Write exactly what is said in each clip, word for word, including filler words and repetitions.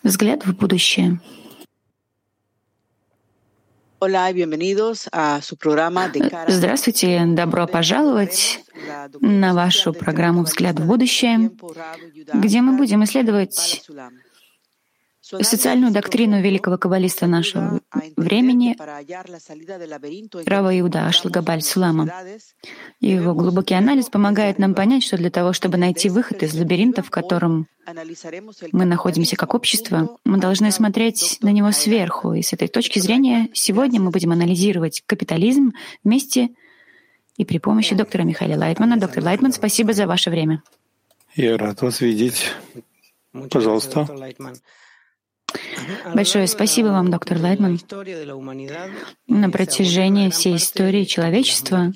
Взгляд в будущее. Здравствуйте, добро пожаловать на вашу программу «Взгляд в будущее», где мы будем исследовать социальную доктрину великого каббалиста нашего времени Рава Иуда Ашлагабаль Сулама. Его глубокий анализ помогает нам понять, что для того, чтобы найти выход из лабиринта, в котором мы находимся как общество, мы должны смотреть на него сверху. И с этой точки зрения сегодня мы будем анализировать капитализм вместе и при помощи доктора Михаила Лайтмана. Доктор Лайтман, спасибо за ваше время. Я рад вас видеть. Пожалуйста. Большое спасибо вам, доктор Лайтман. На протяжении всей истории человечества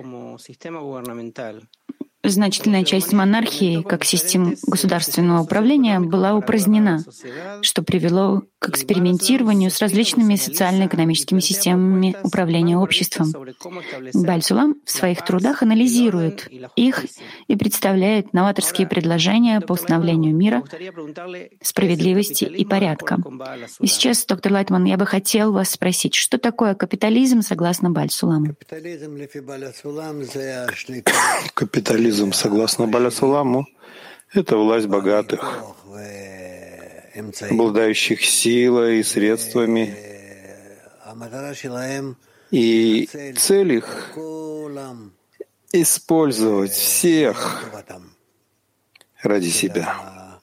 значительная часть монархии как систем государственного управления была упразднена, что привело к экспериментированию с различными социально-экономическими системами управления обществом. Бааль Сулам в своих трудах анализирует их и представляет новаторские предложения по установлению мира, справедливости и порядка. И сейчас, доктор Лайтман, я бы хотел вас спросить, что такое капитализм согласно Бааль Суламу? Капитализм, согласно Бааля Суламу, это власть богатых, обладающих силой и средствами. И цель их — использовать всех ради себя.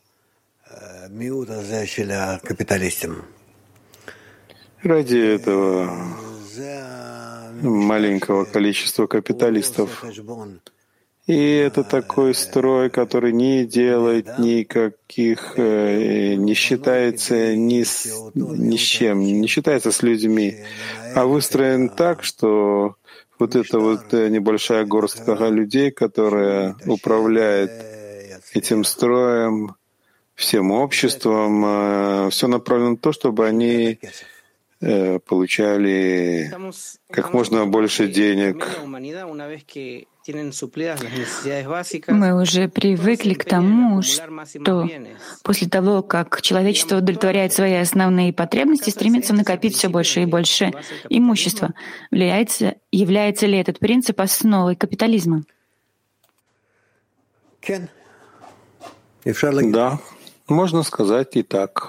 Ради этого маленького количества капиталистов. И это такой строй, который не делает никаких, не считается ни с, ни с чем, не считается с людьми, а выстроен так, что вот эта вот небольшая горстка людей, которая управляет этим строем, всем обществом, все направлено на то, чтобы они получали как можно больше денег. Мы уже привыкли к тому, что после того, как человечество удовлетворяет свои основные потребности, стремится накопить все больше и больше имущества. Является, является ли этот принцип основой капитализма? Да, можно сказать и так.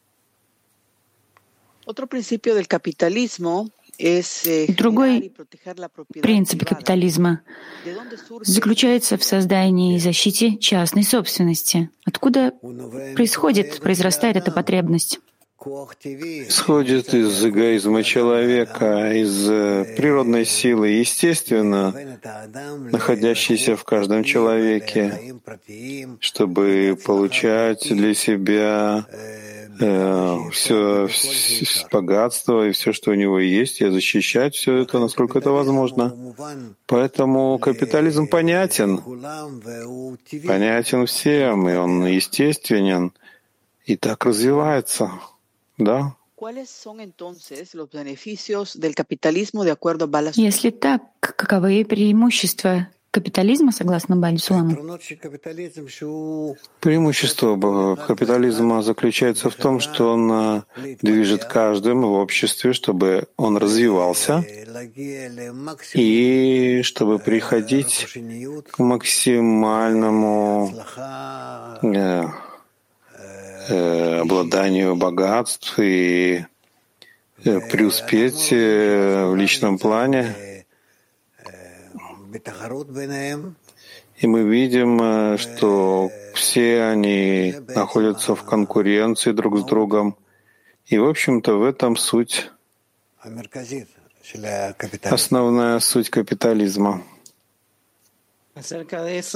Другой принцип капитализма заключается в создании и защите частной собственности. Откуда происходит, произрастает эта потребность? Исходит из эгоизма человека, из природной силы, естественно, находящейся в каждом человеке, чтобы получать для себя все, все богатство и все, что у него есть, и защищать все это, насколько это возможно. Поэтому капитализм понятен, понятен всем, и он естественен, и так развивается. Да? Если так, каковы преимущества капитализма, согласно Баалю Суламу? Преимущество капитализма заключается в том, что он движет каждым в обществе, чтобы он развивался и чтобы приходить к максимальному э, э, обладанию богатств и э, преуспеть э, в личном плане. И мы видим, что все они находятся в конкуренции друг с другом. И, в общем-то, в этом суть, основная суть капитализма. Как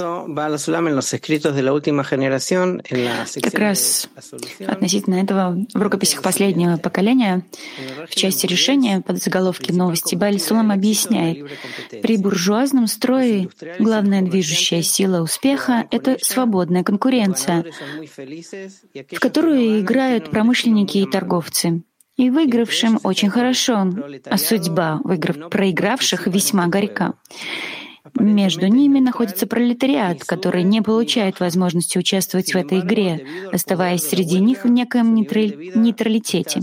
раз относительно этого в рукописях последнего поколения в части решения под заголовки «Новости» Бааль Сулам объясняет, при буржуазном строе главная движущая сила успеха — это свободная конкуренция, в которую играют промышленники и торговцы. И выигравшим очень хорошо, а судьба выиграв... проигравших весьма горька. Между ними находится пролетариат, который не получает возможности участвовать в этой игре, оставаясь среди них в некоем нейтралитете.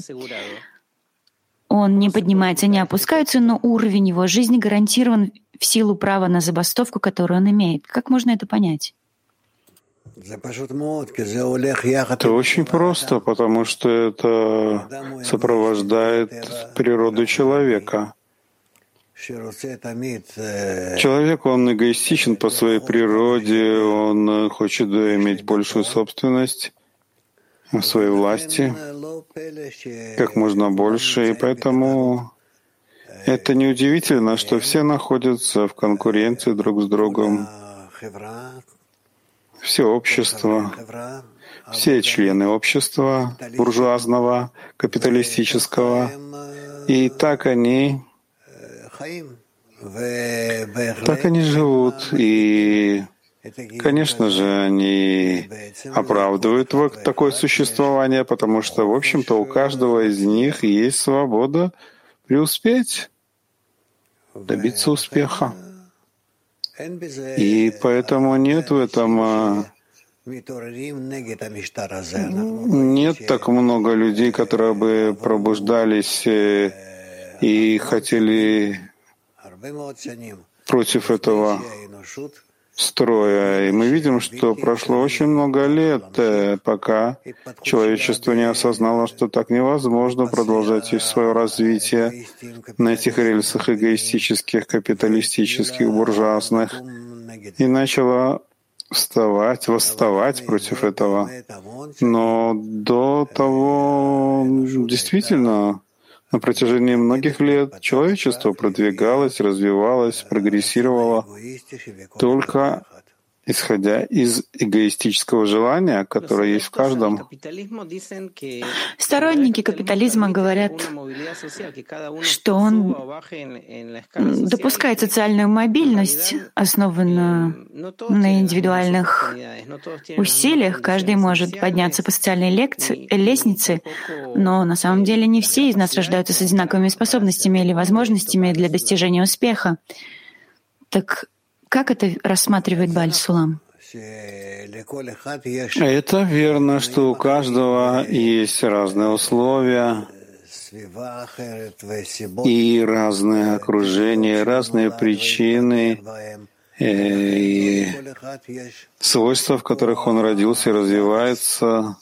Он не поднимается, не опускается, но уровень его жизни гарантирован в силу права на забастовку, которую он имеет. Как можно это понять? Это очень просто, потому что это сопровождает природу человека. Человек, он эгоистичен по своей природе, он хочет иметь большую собственность в своей власти, как можно больше, и поэтому это неудивительно, что все находятся в конкуренции друг с другом. Все общество, все члены общества, буржуазного, капиталистического, и так они, так они живут, и, конечно же, они оправдывают такое существование, потому что, в общем-то, у каждого из них есть свобода преуспеть, добиться успеха. И поэтому нет в этом нет так много людей, которые бы пробуждались и хотели против этого строя. И мы видим, что прошло очень много лет, пока человечество не осознало, что так невозможно продолжать свое развитие на этих рельсах эгоистических, капиталистических, буржуазных, и начало вставать, восставать против этого. Но до того действительно на протяжении многих лет человечество продвигалось, развивалось, прогрессировало только исходя из эгоистического желания, которое есть в каждом. Сторонники капитализма говорят, что он допускает социальную мобильность, основанную на индивидуальных усилиях. Каждый может подняться по социальной лекции, лестнице, но на самом деле не все из нас рождаются с одинаковыми способностями или возможностями для достижения успеха. Так как это рассматривает Бааль Сулам? Это верно, что у каждого есть разные условия и разные окружения, разные причины и свойства, в которых он родился и развивается.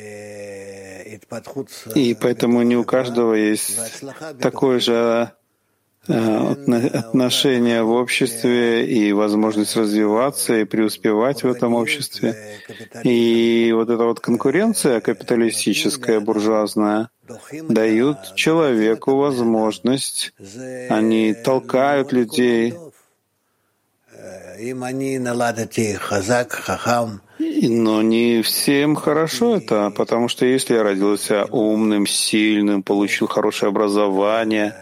И поэтому не у каждого есть такое же отношения в обществе и возможность развиваться и преуспевать в этом обществе. И вот эта вот конкуренция капиталистическая, буржуазная, дают человеку возможность, они толкают людей. Но не всем хорошо это, потому что если я родился умным, сильным, получил хорошее образование,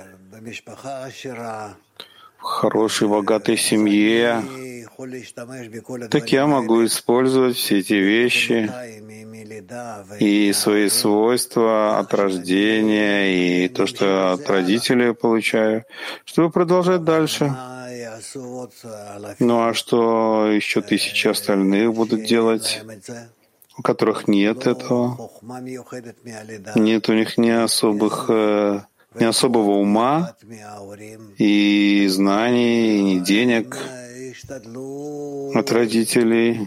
в хорошей, богатой семье, так я могу использовать все эти вещи и свои свойства от рождения, и то, что от родителей получаю, чтобы продолжать дальше. Ну а что еще тысячи остальных будут делать, у которых нет этого? Нет у них ни особых ни особого ума и знаний, ни денег от родителей.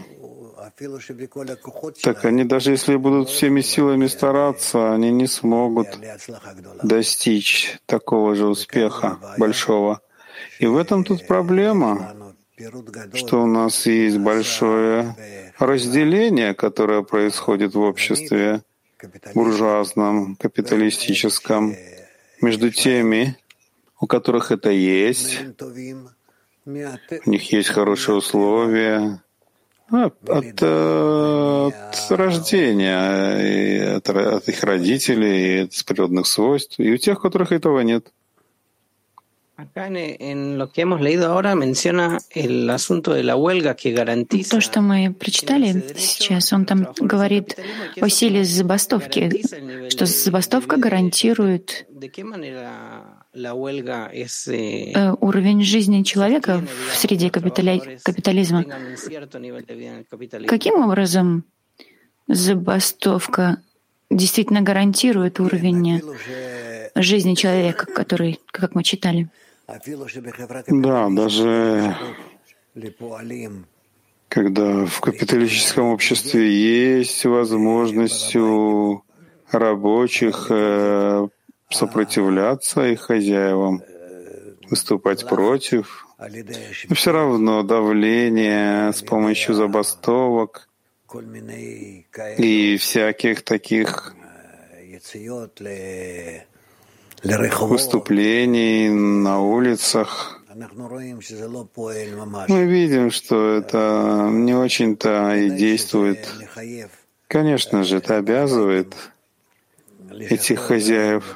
Так они даже если будут всеми силами стараться, они не смогут достичь такого же успеха большого. И в этом тут проблема, что у нас есть большое разделение, которое происходит в обществе буржуазном, капиталистическом, между теми, у которых это есть, у них есть хорошие условия от, от, от рождения, от, от их родителей, от природных свойств, и у тех, у которых этого нет. То, что мы прочитали сейчас, он там говорит о силе забастовки, что забастовка гарантирует уровень жизни человека в среде капитали... капитализма. Каким образом забастовка действительно гарантирует уровень жизни человека, который, как мы читали? Да, даже когда в капиталистическом обществе есть возможность у рабочих сопротивляться их хозяевам, выступать против, но все равно давление с помощью забастовок и всяких таких выступлений на улицах, мы видим, что это не очень-то и действует. Конечно же, это обязывает этих хозяев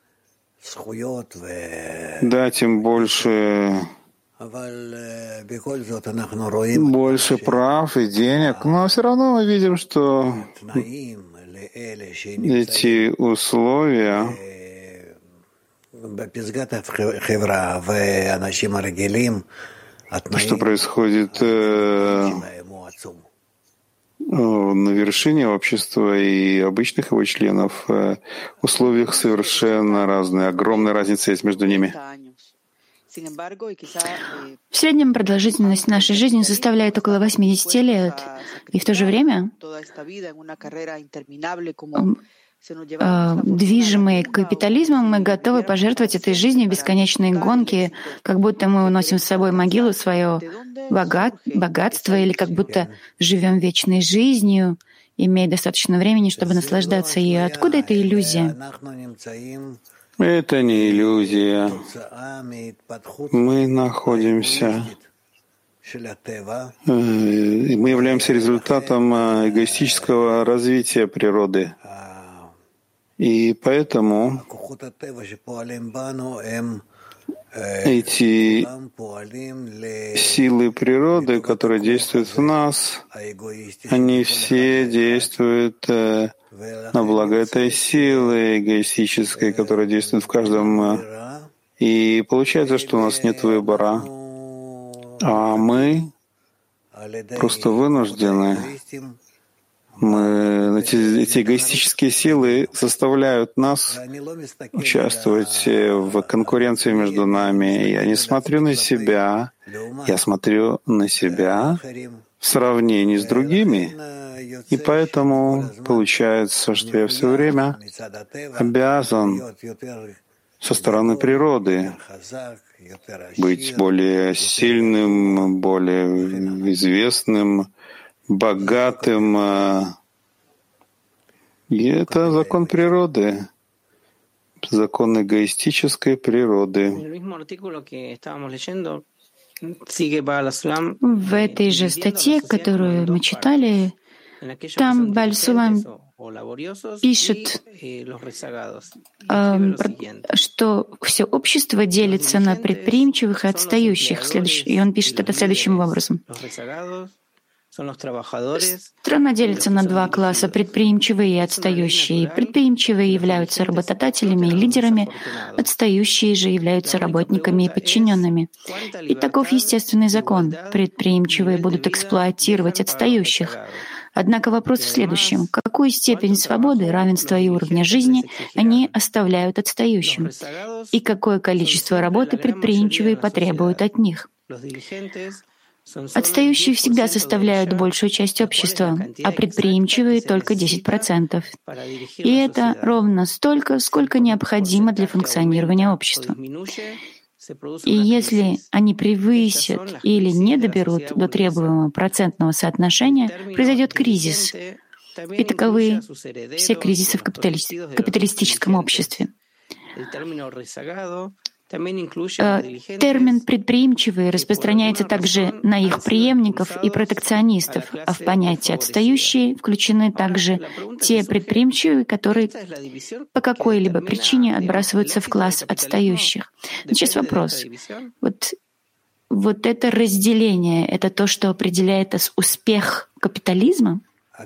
дать им больше, больше прав и денег, но все равно мы видим, что эти условия что происходит э, на вершине общества и обычных его членов, э, в условиях совершенно разные. Огромная разница есть между ними. В среднем продолжительность нашей жизни составляет около восьмидесяти лет, и в то же время движимые капитализмом, мы готовы пожертвовать этой жизнью в бесконечные гонки, как будто мы уносим с собой могилу, свое богат, богатство, или как будто живем вечной жизнью, имея достаточно времени, чтобы наслаждаться ею. Откуда эта иллюзия? Это не иллюзия. Мы находимся, мы являемся результатом эгоистического развития природы. И поэтому эти силы природы, которые действуют в нас, они все действуют на благо этой силы эгоистической, которая действует в каждом. И получается, что у нас нет выбора, а мы просто вынуждены. Мы, эти, эти эгоистические силы заставляют нас участвовать в конкуренции между нами. Я не смотрю на себя, я смотрю на себя в сравнении с другими. И поэтому получается, что я все время обязан со стороны природы быть более сильным, более известным, богатым. И это закон природы, закон эгоистической природы. В этой же статье, которую мы читали, там Бааль Сулам пишет, что все общество делится на предприимчивых и отстающих. И он пишет это следующим образом. Страна делится на два класса — предприимчивые и отстающие. Предприимчивые являются работодателями и лидерами, отстающие же являются работниками и подчиненными. И таков естественный закон. Предприимчивые будут эксплуатировать отстающих. Однако вопрос в следующем. Какую степень свободы, равенства и уровня жизни они оставляют отстающим? И какое количество работы предприимчивые потребуют от них? Отстающие всегда составляют большую часть общества, а предприимчивые — только десять процентов. И это ровно столько, сколько необходимо для функционирования общества. И если они превысят или не доберут до требуемого процентного соотношения, произойдет кризис. И таковы все кризисы в капитали... капиталистическом обществе. Термин «предприимчивые» распространяется также на их преемников и протекционистов, а в понятие «отстающие» включены также те предприимчивые, которые по какой-либо причине отбрасываются в класс отстающих. Сейчас вопрос. Вот, вот это разделение — это то, что определяет успех капитализма?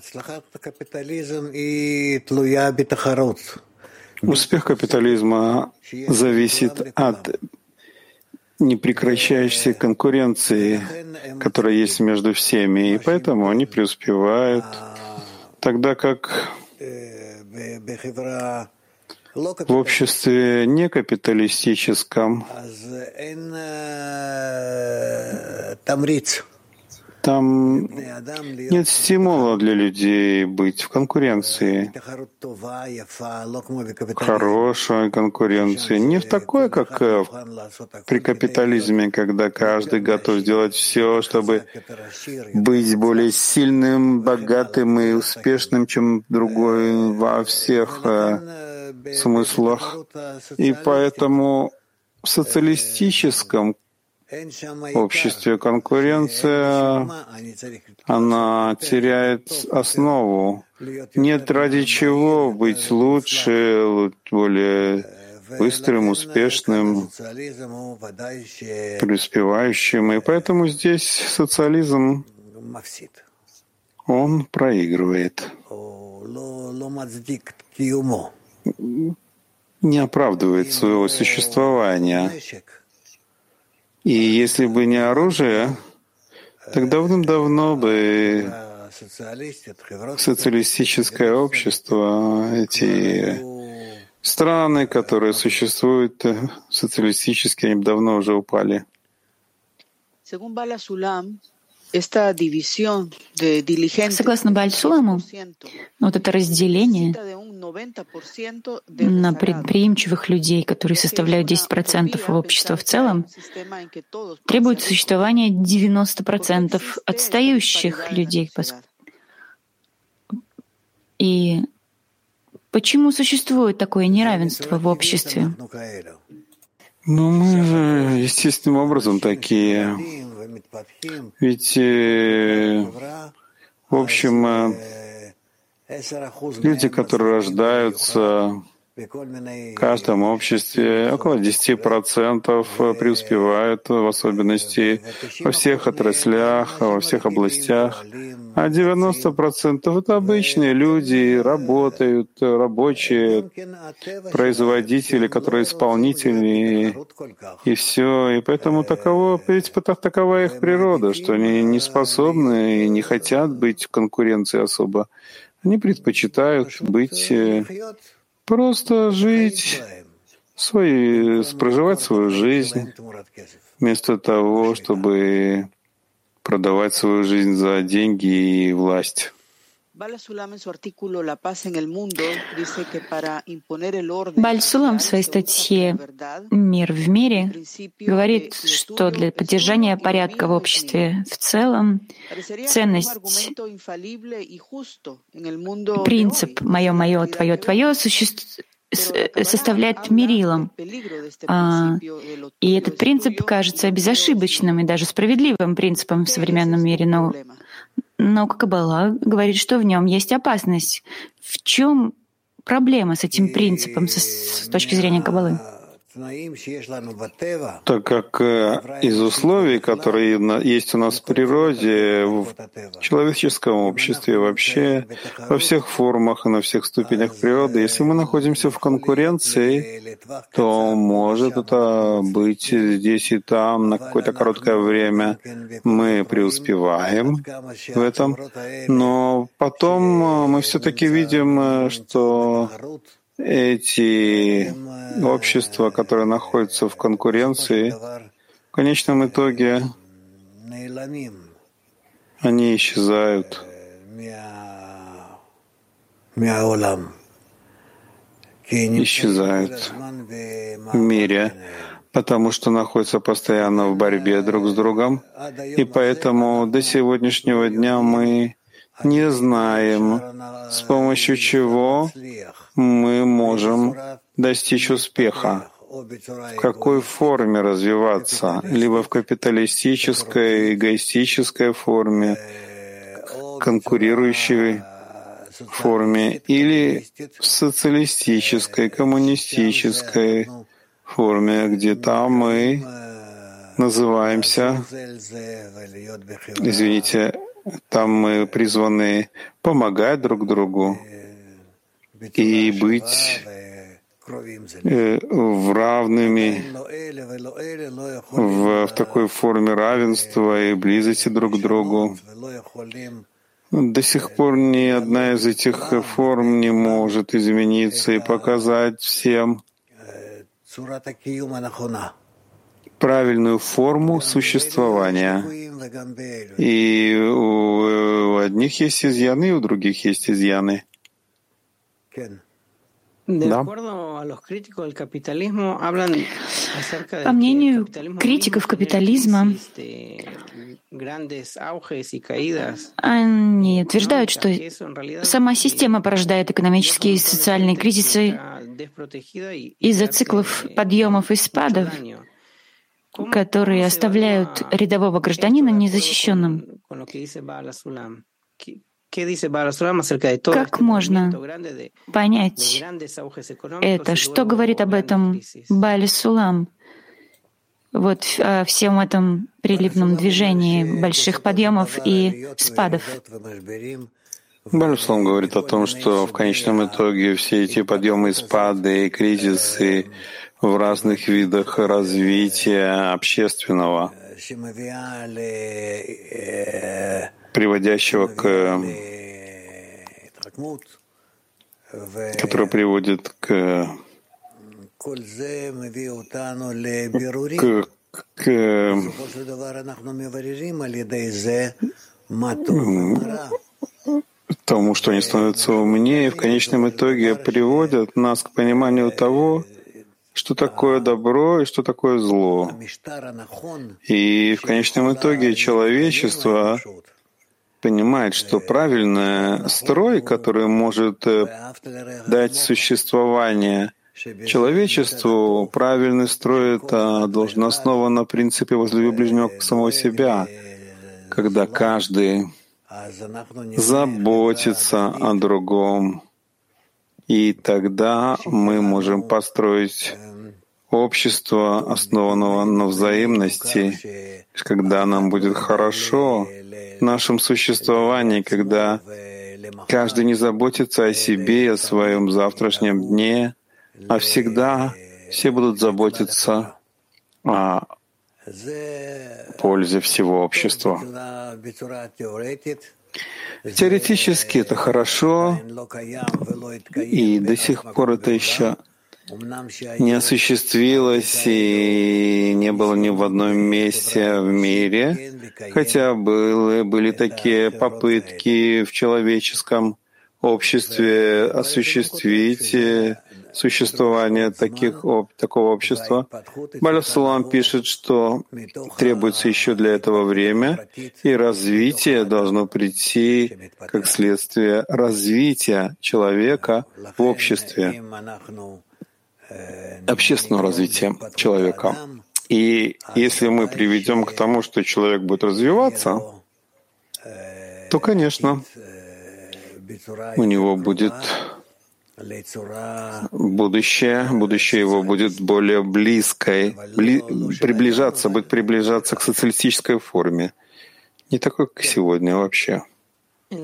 Успех капитализма зависит от непрекращающейся конкуренции, которая есть между всеми, и поэтому они преуспевают, тогда как в обществе некапиталистическом там нет стимула для людей быть в конкуренции, хорошей конкуренции, не в такой, как при капитализме, когда каждый готов сделать все, чтобы быть более сильным, богатым и успешным, чем другой во всех э, смыслах. И поэтому в социалистическом обществе конкуренция, она теряет основу. Нет ради чего быть лучше, более быстрым, успешным, преуспевающим. И поэтому здесь социализм, он проигрывает, не оправдывает своего существования. И если бы не оружие, так давным-давно бы социалистическое общество, эти страны, которые существуют социалистические, они давно уже упали. Согласно Бааль-Суламу, вот это разделение на предприимчивых людей, которые составляют десять процентов общества в целом, требует существования девяносто процентов отстающих людей. И почему существует такое неравенство в обществе? Ну, мы же естественным образом такие. Ведь, э, в общем, э, люди, которые рождаются в каждом обществе, около десять процентов преуспевают, в особенности во всех отраслях, во всех областях, а девяносто процентов — это обычные люди, работают, рабочие, производители, которые исполнители, и все. И поэтому таково, ведь такова их природа, что они не способны и не хотят быть в конкуренции особо. Они предпочитают быть, просто жить, свои, проживать свою жизнь, вместо того, чтобы продавать свою жизнь за деньги и власть. Бааль-Сулам в своей статье «Мир в мире» говорит, что для поддержания порядка в обществе в целом ценность, принцип «моё, моё, твоё, твоё» существует, составляет мерилом. А, и этот принцип кажется безошибочным и даже справедливым принципом в современном мире, но, но Каббала говорит, что в нем есть опасность. В чем проблема с этим принципом с, с точки зрения Каббалы? Так как из условий, которые есть у нас в природе, в человеческом обществе вообще, во всех формах и на всех ступенях природы, если мы находимся в конкуренции, то может это быть здесь и там на какое-то короткое время. Мы преуспеваем в этом, но потом мы все-таки видим, что эти общества, которые находятся в конкуренции, в конечном итоге они исчезают исчезают в мире, потому что находятся постоянно в борьбе друг с другом, и поэтому до сегодняшнего дня мы не знаем, с помощью чего мы можем достичь успеха. в какой форме развиваться, либо в капиталистической, эгоистической форме, конкурирующей форме, или в социалистической, коммунистической форме, где там мы называемся, извините, там мы призваны помогать друг другу и быть э, в равными, в, в такой форме равенства и близости друг к другу. До сих пор ни одна из этих форм не может измениться и показать всем правильную форму существования. И у одних есть изъяны, и у других есть изъяны. Да. По мнению критиков капитализма, они утверждают, что сама система порождает экономические и социальные кризисы из-за циклов подъемов и спадов, которые оставляют рядового гражданина незащищенным. Как можно понять это? Что говорит об этом Бааль Сулам? Вот о всем этом прилипном движении больших подъемов и спадов. Бааль Сулам говорит о том, что в конечном итоге все эти подъемы и спады, и кризисы в разных видах развития общественного, приводящего к, который приводит к, к, к тому, что они становятся умнее, и в конечном итоге приводят нас к пониманию того, что такое добро и что такое зло. И в конечном итоге человечество понимает, что правильный строй, который может дать существование человечеству, правильный строй это должен основан на принципе «возлюби ближнего как самого себя», когда каждый заботится о другом. И тогда мы можем построить общество, основанного на взаимности, когда нам будет хорошо в нашем существовании, когда каждый не заботится о себе и о своем завтрашнем дне, а всегда все будут заботиться о пользе всего общества. Теоретически это хорошо, и до сих пор это еще не осуществилось и не было ни в одном месте в мире, хотя были, были такие попытки в человеческом обществе осуществить существование таких, такого общества. Бааль Сулам пишет, что требуется еще для этого время, и развитие должно прийти как следствие развития человека в обществе, общественного развития человека. И если мы приведем к тому, что человек будет развиваться, то, конечно, у него будет будущее, будущее его будет более близкой, бли, приближаться, будет приближаться к социалистической форме, не такой, как сегодня вообще. В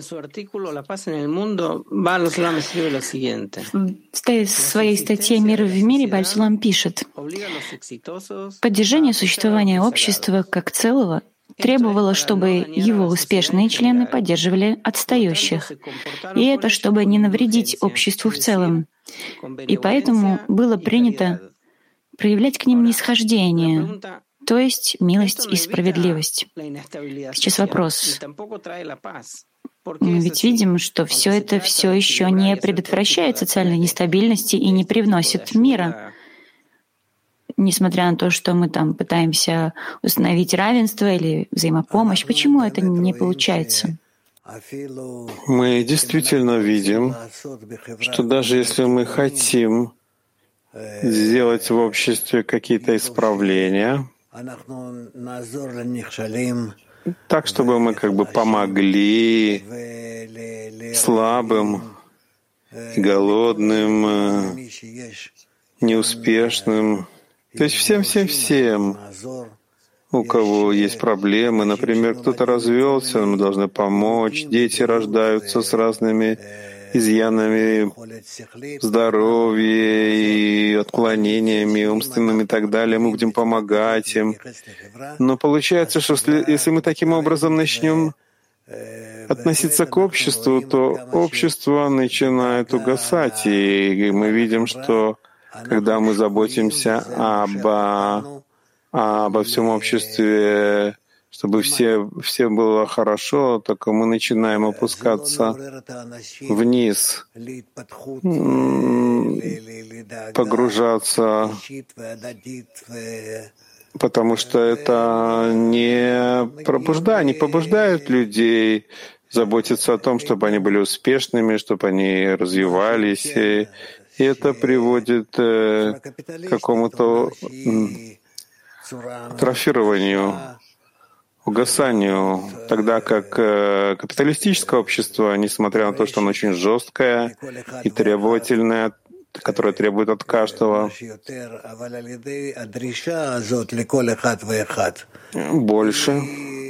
своей статье «Мир в мире» Бааль Сулам пишет: «Поддержание существования общества как целого требовало, чтобы его успешные члены поддерживали отстающих, и это чтобы не навредить обществу в целом. И поэтому было принято проявлять к ним нисхождение, то есть милость и справедливость». Сейчас вопрос. Мы ведь видим, что все это все еще не предотвращает социальной нестабильности и не привносит мира. Несмотря на то, что мы там пытаемся установить равенство или взаимопомощь, почему это не получается? Мы действительно видим, что даже если мы хотим сделать в обществе какие-то исправления, так, чтобы мы как бы помогли слабым, голодным, неуспешным, то есть всем-всем-всем, у кого есть проблемы. Например, кто-то развелся, мы должны помочь, дети рождаются с разными изъянами здоровья и отклонениями умственными и так далее. Мы будем помогать им. Но получается, что если мы таким образом начнем относиться к обществу, то общество начинает угасать. И мы видим, что когда мы заботимся об, обо всем обществе, чтобы все, все было хорошо, только мы начинаем опускаться вниз, погружаться, потому что это не пробуждает, не побуждает людей заботиться о том, чтобы они были успешными, чтобы они развивались. И, и это приводит к какому-то атрофированию, угасанию, тогда как капиталистическое общество, несмотря на то, что оно очень жесткое и требовательное, которое требует от каждого больше,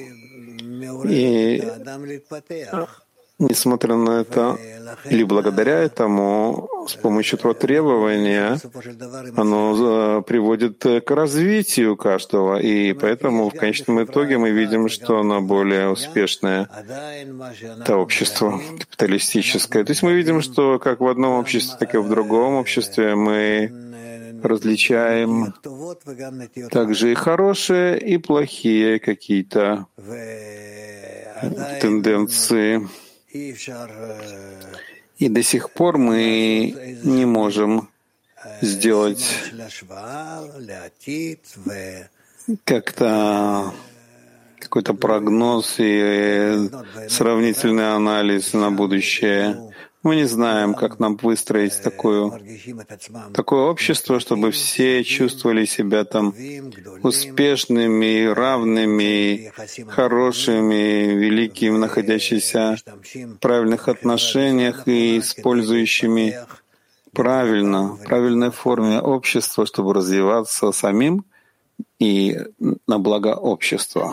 и несмотря на это, или благодаря этому, с помощью этого требования, оно приводит к развитию каждого, и поэтому в конечном итоге мы видим, что оно более успешное, это общество капиталистическое. То есть мы видим, что как в одном обществе, так и в другом обществе мы различаем также и хорошие, и плохие какие-то тенденции. И до сих пор мы не можем сделать как-то какой-то прогноз и сравнительный анализ на будущее. Мы не знаем, как нам выстроить такое, такое общество, чтобы все чувствовали себя там успешными, равными, хорошими, великими, находящимися в правильных отношениях и использующими правильно, в правильной форме общество, чтобы развиваться самим и на благо общества.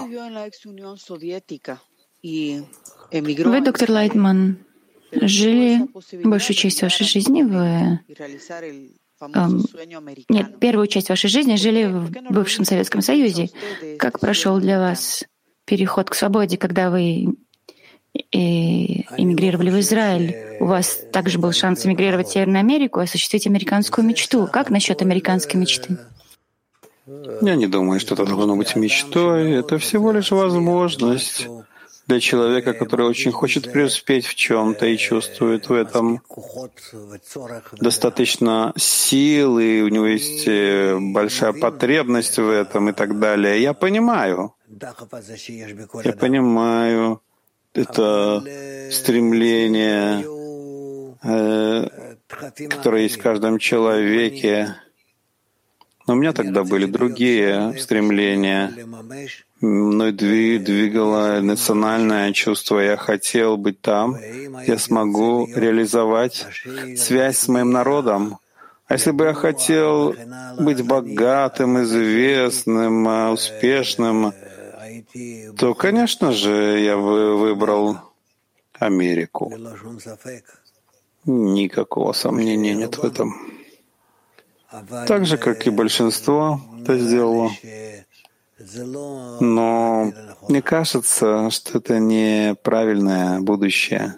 Вы, доктор Лайтман, жили большую часть вашей жизни в... Эм, нет, первую часть вашей жизни жили в бывшем Советском Союзе. Как прошел для вас переход к свободе, когда вы эмигрировали в Израиль? У вас также был шанс эмигрировать в Северную Америку и осуществить американскую мечту. Как насчет американской мечты? Я не думаю, что это должно быть мечтой. Это всего лишь возможность для человека, который очень хочет преуспеть в чем-то и чувствует в этом достаточно сил, и у него есть большая потребность в этом и так далее. Я понимаю. Я понимаю это стремление, которое есть в каждом человеке. Но у меня тогда были другие стремления. Мной двигало национальное чувство. Я хотел быть там, я смогу реализовать связь с моим народом. А если бы я хотел быть богатым, известным, успешным, то, конечно же, я бы выбрал Америку. Никакого сомнения нет в этом. Так же, как и большинство это сделало. Но мне кажется, что это неправильное будущее.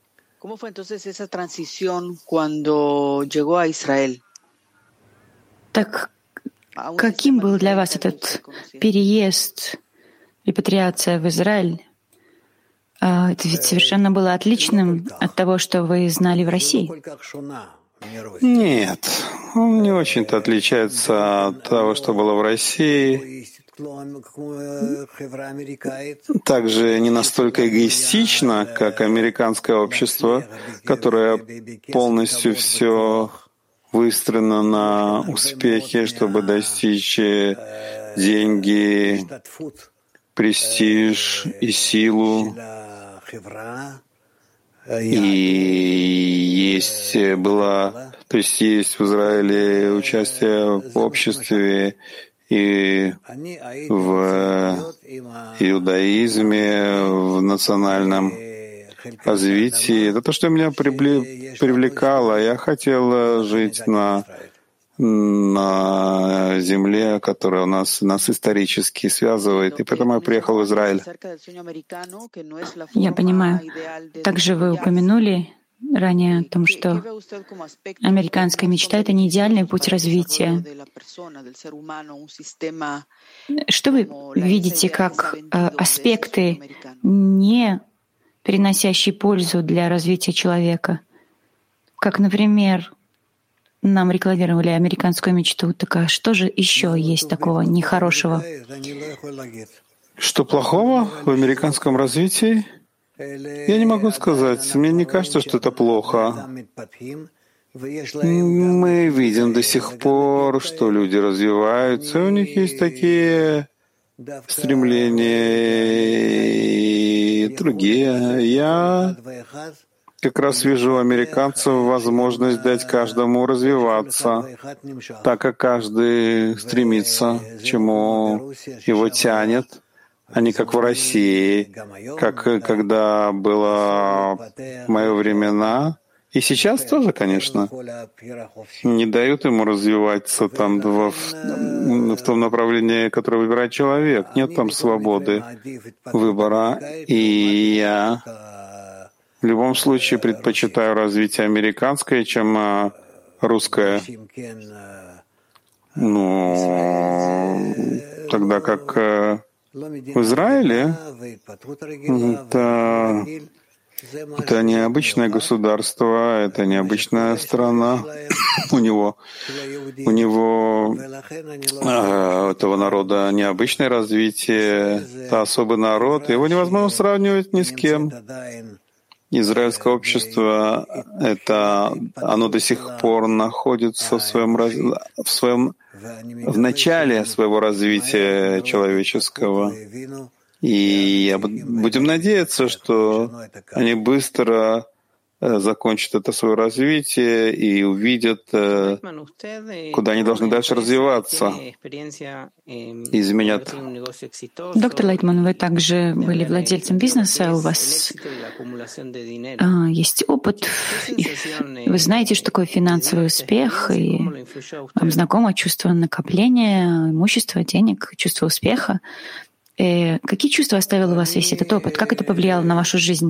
Так каким был для вас этот переезд, репатриация в Израиль? Это ведь совершенно было отличным от того, что вы знали в России. Нет, он не очень-то отличается от того, что было в России. Также не настолько эгоистично, как американское общество, которое полностью все выстроено на успехе, чтобы достичь деньги, престиж и силу. И есть было, то есть есть в Израиле участие в обществе и в иудаизме, в национальном развитии. Это то, что меня привлекало. Я хотел жить на, на земле, которая у нас, нас исторически связывает, и поэтому я приехал в Израиль. Я понимаю. Также вы упомянули ранее о том, что американская мечта — это не идеальный путь развития. Что вы видите как э, аспекты, не приносящие пользу для развития человека? Как, например, нам рекламировали американскую мечту, так а что же еще есть такого нехорошего? Что плохого в американском развитии? Я не могу сказать. Мне не кажется, что это плохо. Мы видим до сих пор, что люди развиваются, у них есть такие стремления и другие. Я как раз вижу у американцев возможность дать каждому развиваться, так как каждый стремится, к чему его тянет, а не как в России, как когда было в мои времена. И сейчас тоже, конечно, не дают ему развиваться там в, в том направлении, которое выбирает человек. Нет там свободы выбора. И я в любом случае предпочитаю развитие американское, чем русское. Ну, тогда как в Израиле это, это необычное государство, это необычная страна. У него, у него э, этого народа необычное развитие, это особый народ, его невозможно сравнивать ни с кем. Израильское общество, это, оно до сих пор находится в своем, в своем в начале своего развития человеческого. И будем надеяться, что они быстро закончат это свое развитие и увидят, куда они должны дальше развиваться, и изменят. Доктор Лайтман, вы также были владельцем бизнеса, у вас а, есть опыт, вы знаете, что такое финансовый успех, и вам знакомо чувство накопления имущества, денег, чувство успеха. И какие чувства оставил у вас весь этот опыт? Как это повлияло на вашу жизнь?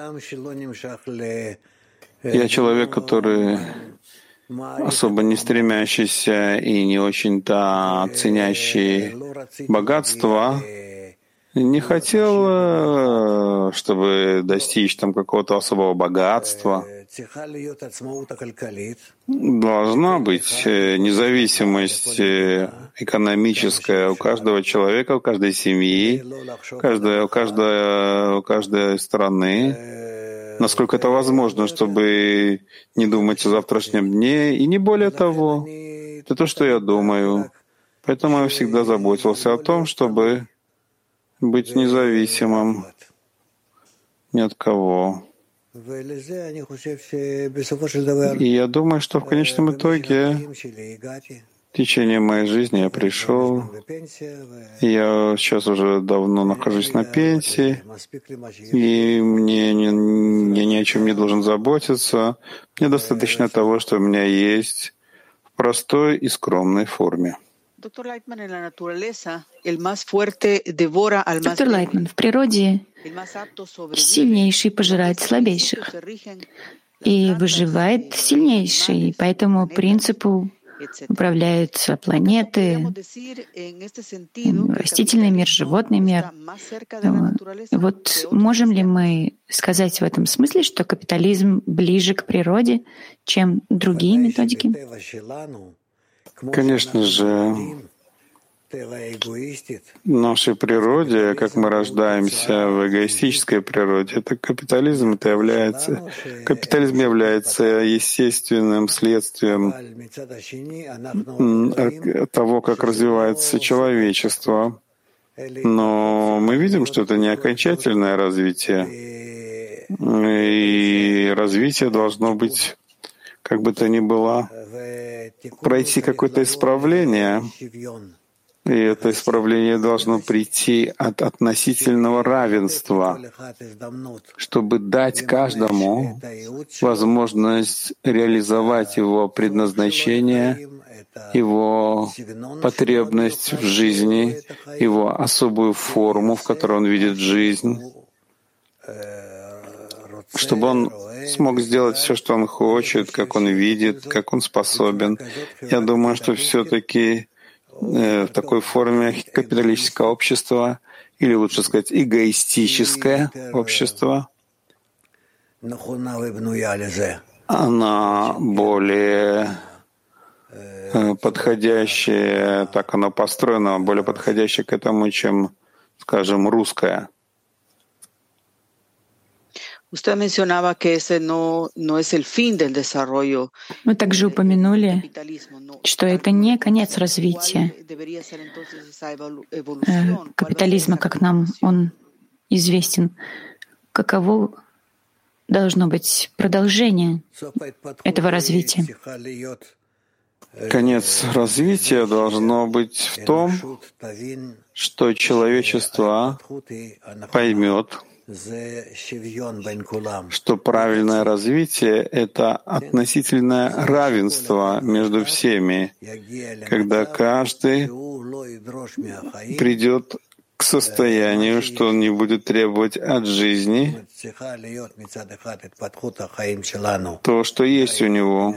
Я человек, который особо не стремящийся и не очень-то ценящий богатство, не хотел, чтобы достичь там какого-то особого богатства. Должна быть независимость экономическая у каждого человека, у каждой семьи, каждой, у, каждой, у каждой страны, насколько это возможно, чтобы не думать о завтрашнем дне, и не более того. Это то, что я думаю. Поэтому я всегда заботился о том, чтобы быть независимым ни от кого. И я думаю, что в конечном итоге в течение моей жизни я пришел, и я сейчас уже давно нахожусь на пенсии, и мне не, я ни о чем не должен заботиться. Мне достаточно того, что у меня есть в простой и скромной форме. Доктор Лайтман, в природе сильнейший пожирает слабейших, и выживает сильнейший, и по этому принципу управляются планеты, растительный мир, животный мир. Вот можем ли мы сказать в этом смысле, что капитализм ближе к природе, чем другие методики? Конечно же, нашей природе, как мы рождаемся в эгоистической природе, это капитализм, это является, капитализм является естественным следствием того, как развивается человечество. Но мы видим, что это не окончательное развитие. И развитие должно быть, как бы то ни было, пройти какое-то исправление. И это исправление должно прийти от относительного равенства, чтобы дать каждому возможность реализовать его предназначение, его потребность в жизни, его особую форму, в которой он видит жизнь, чтобы он смог сделать все, что он хочет, как он видит, как он способен. Я думаю, что все-таки в такой форме капиталистическое общество, или лучше сказать, эгоистическое общество, она более подходящее, так оно построено, более подходящее к этому, чем, скажем, русское. Вы также упомянули, что это не конец развития капитализма, как нам он известен. Каково должно быть продолжение этого развития? Конец развития должно быть в том, что человечество поймет, что правильное развитие — это относительное равенство между всеми, когда каждый придет к состоянию, что он не будет требовать от жизни то, что есть у него.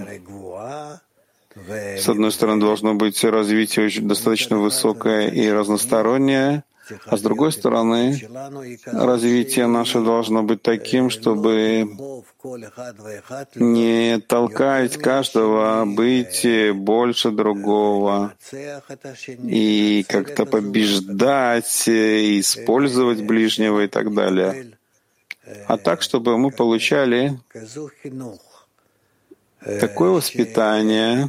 С одной стороны, должно быть развитие очень достаточно высокое и разностороннее, а с другой стороны, развитие наше должно быть таким, чтобы не толкать каждого быть больше другого и как-то побеждать, использовать ближнего и так далее. А так, чтобы мы получали такое воспитание,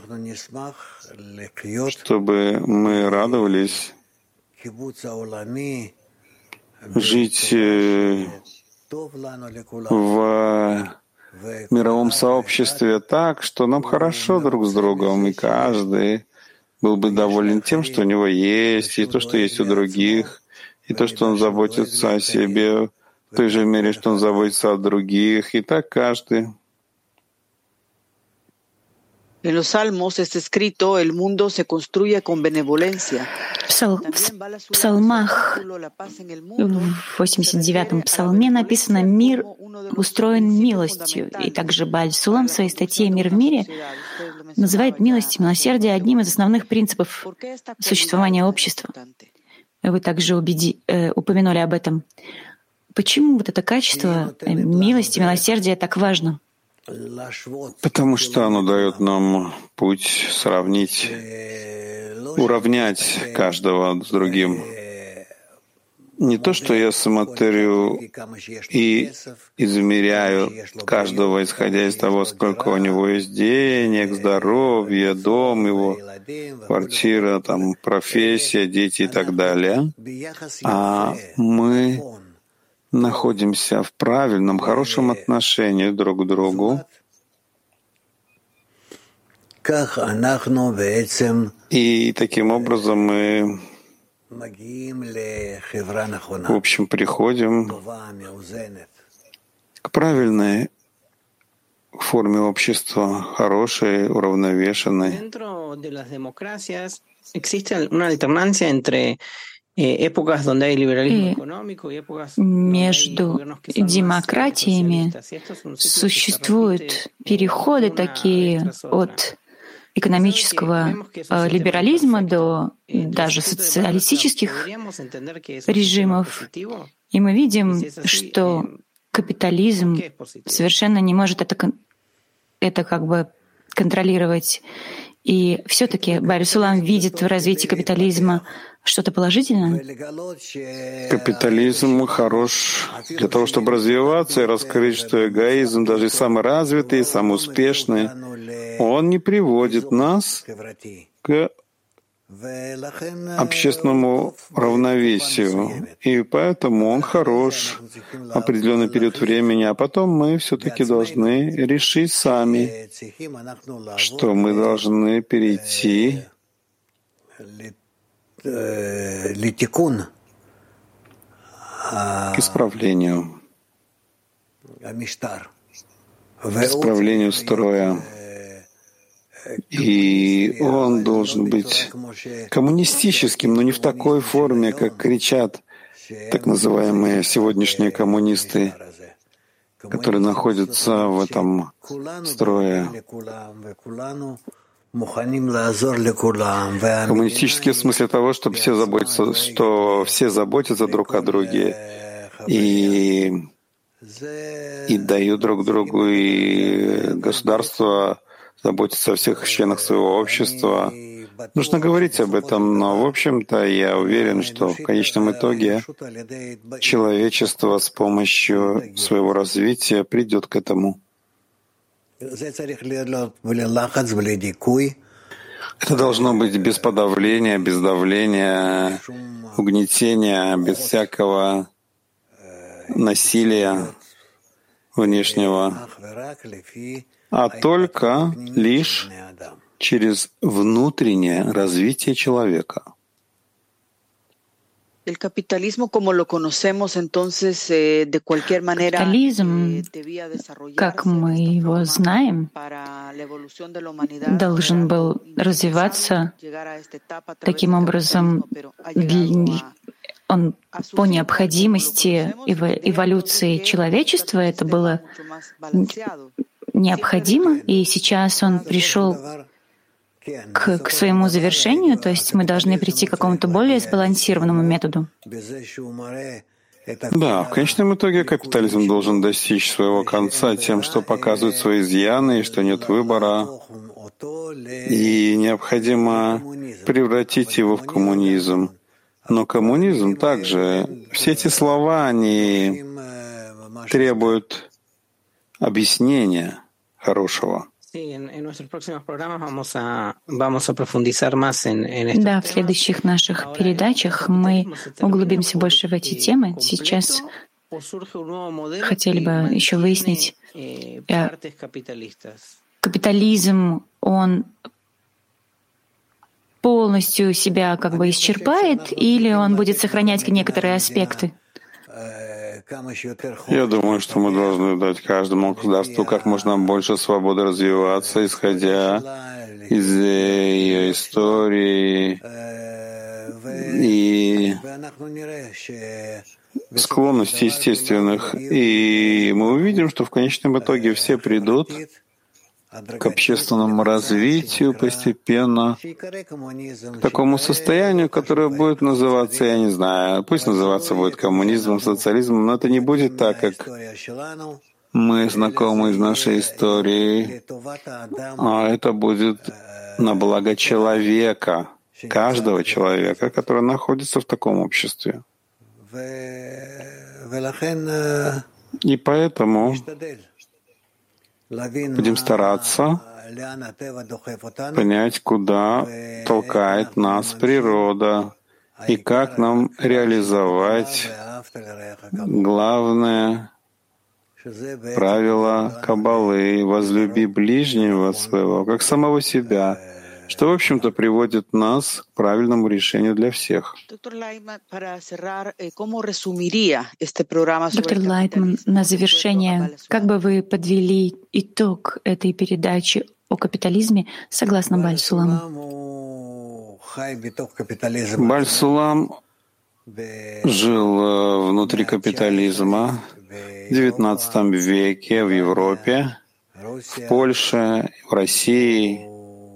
чтобы мы радовались жить в мировом сообществе так, что нам хорошо друг с другом, и каждый был бы доволен тем, что у него есть, и то, что есть у других, и то, что он заботится о себе в той же мере, что он заботится о других, и так каждый. En los Salmos está escrito: el mundo se construye con benevolencia. Псал, в псалмах, в восемьдесят девятом псалме написано: «Мир устроен милостью». И также Бааль Сулам в своей статье «Мир в мире» называет милость и милосердие одним из основных принципов существования общества. Вы также убеди, э, упомянули об этом. Почему вот это качество милости и милосердия так важно? Потому что оно дает нам путь сравнить, уравнять каждого с другим. Не то, что я смотрю и измеряю каждого, исходя из того, сколько у него есть денег, здоровья, дом его, квартира, там, профессия, дети и так далее, а мы находимся в правильном, хорошем отношении друг к другу, и таким образом мы, в общем, приходим к правильной форме общества, хорошей, уравновешенной. И между демократиями существуют переходы такие от экономического либерализма до даже социалистических режимов. И мы видим, что капитализм совершенно не может это, это как бы контролировать. И все-таки Бар-Сулам видит в развитии капитализма что-то положительное? Капитализм хорош для того, чтобы развиваться и раскрыть, что эгоизм, даже самый развитый, самый успешный, он не приводит нас к общественному равновесию. И поэтому он хорош определенный период времени, а потом мы все-таки должны решить сами, что мы должны перейти к исправлению, к исправлению строя. И он должен быть коммунистическим, но не в такой форме, как кричат так называемые сегодняшние коммунисты, которые находятся в этом строе. Коммунистический в смысле того, чтобы все заботятся, что все заботятся друг о друге и, и дают друг другу, и государство заботится о всех членах своего общества. Нужно говорить об этом, но, в общем-то, я уверен, что в конечном итоге человечество с помощью своего развития придет к этому. Это должно быть без подавления, без давления, угнетения, без всякого насилия внешнего, а только лишь через внутреннее развитие человека. Капитализм, как мы его знаем, должен был развиваться таким образом, он по необходимости эволюции человечества, это было необходимо, и сейчас он пришел к, к своему завершению, то есть мы должны прийти к какому-то более сбалансированному методу. Да, в конечном итоге капитализм должен достичь своего конца тем, что показывает свои изъяны, и что нет выбора, и необходимо превратить его в коммунизм. Но коммунизм также, все эти слова, они требуют объяснения хорошего. Да, в следующих наших передачах мы углубимся больше в эти темы. Сейчас хотели бы еще выяснить, капитализм, он полностью себя как бы исчерпает, или он будет сохранять некоторые аспекты? Я думаю, что мы должны дать каждому государству как можно больше свободы развиваться, исходя из ее истории и склонностей естественных. И мы увидим, что в конечном итоге все придут к общественному развитию постепенно, к такому состоянию, которое будет называться, я не знаю, пусть называться будет коммунизмом, социализмом, но это не будет так, как мы знакомы из нашей истории, а это будет на благо человека, каждого человека, который находится в таком обществе. И поэтому будем стараться понять, куда толкает нас природа и как нам реализовать главное правило Каббалы «возлюби ближнего своего, как самого себя», что, в общем-то, приводит нас к правильному решению для всех. Доктор Лайтман, на завершение, как бы вы подвели итог этой передачи о капитализме согласно Баль-Суламу? Баль-Сулам жил внутри капитализма в девятнадцатом веке в Европе, в Польше, в России.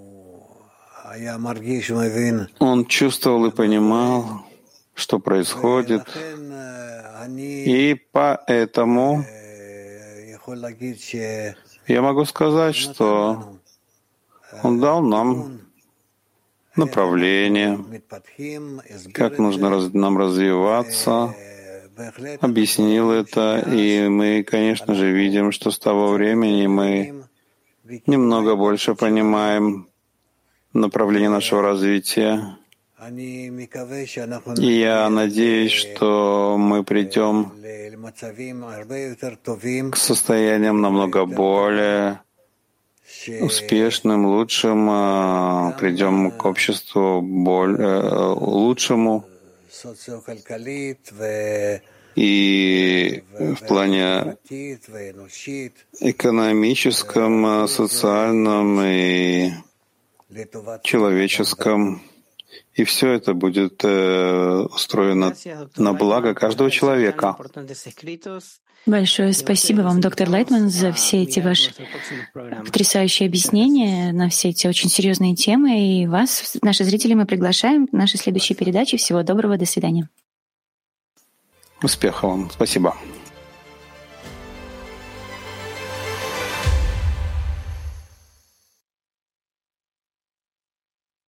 Он чувствовал и понимал, что происходит, и поэтому я могу сказать, что Он дал нам направление, как нужно раз, нам развиваться, объяснил это, и мы, конечно же, видим, что с того времени мы немного больше понимаем направление нашего развития. И я надеюсь, что мы придем к состояниям намного более успешным, лучшим, придем к обществу более лучшему и в плане экономическом, социальном и человеческом. И все это будет э, устроено на благо каждого человека. Большое спасибо вам, доктор Лайтман, за все эти ваши потрясающие объяснения на все эти очень серьезные темы. И вас, наши зрители, мы приглашаем к нашей следующей передаче. Всего доброго, до свидания. Успехов вам. Спасибо.